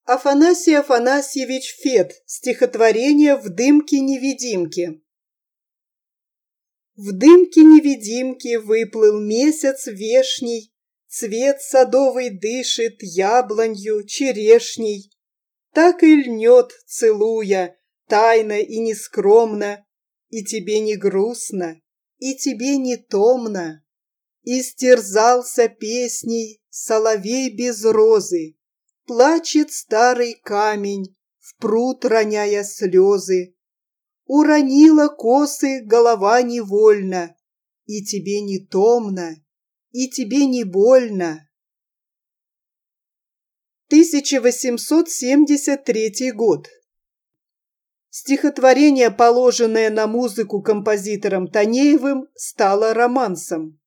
Афанасий Афанасьевич Фет. Стихотворение «В дымке-невидимке». В дымке-невидимке выплыл месяц вешний, Цвет садовый дышит яблонью, черешней. Так и льнет, целуя, тайно и нескромно, И тебе не грустно, и тебе не томно. Истерзался песней соловей без розы, Плачет старый камень, в пруд роняя слезы. Уронила косы голова невольно, И тебе не томно, и тебе не больно. 1873 год. Стихотворение, положенное на музыку композитором Танеевым, стало романсом.